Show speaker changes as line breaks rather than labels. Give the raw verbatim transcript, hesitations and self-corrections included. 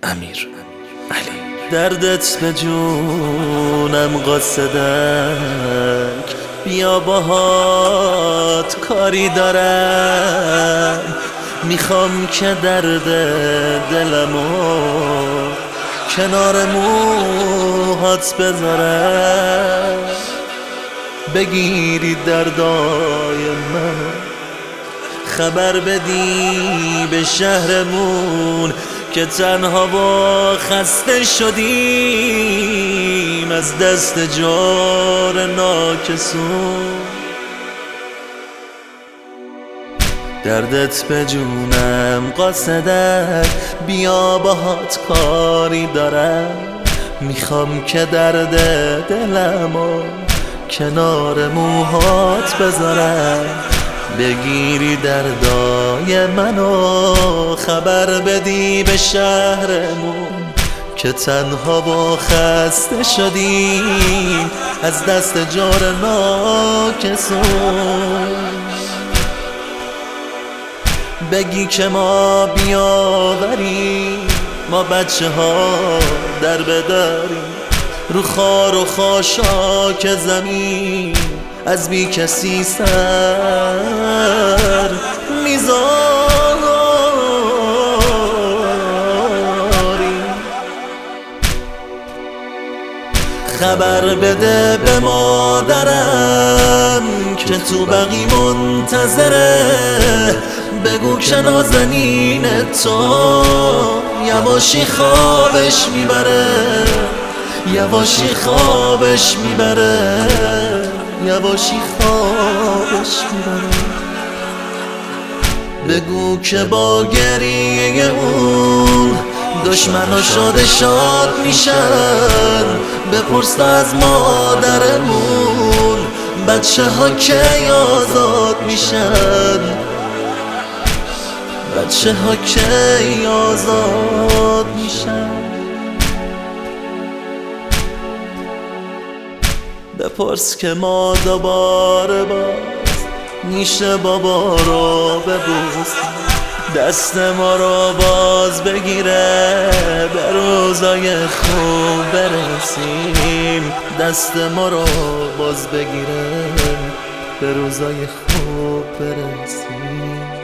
امیر علی.
دردت به جونم قاصدک، بیا باهات کاری دارم. میخوام که درد دلمو کنار موهات بذارم، بگیری دردای منو، خبر بدی به شهرمون که تنها و خسته شدیم از دست جار ناکسون. دردت به جونم قاصدک، بیا باهات کاری دارم. میخوام که درد دلمو کنار موهات بذارم، بگیری دردای منو، خبر بدی به شهرمون که تنها و خسته شدیم از دست جار ناکسون. بگی که ما بیاوریم، ما بچه ها در بداریم، رو خار و خاشاک زمین از بی کسی سر میذاریم. خبر بده به مادرم که تو بقی منتظره، بگو که نازنین تو یواشی خوابش میبره، یواشی خوابش میبره، یواشی خوابش میبره. بگو که با گریه اون دشمنا شده شاد میشن، بپرس از مادرمون بچه ها کی آزاد میشن، بچه ها کی آزاد میشن. بپرس که ما دوباره باز میشه بابا رو ببوسیم، دست ما رو باز بگیره به روزای خوب برسیم، دست ما رو باز بگیره به روزای خوب برسیم.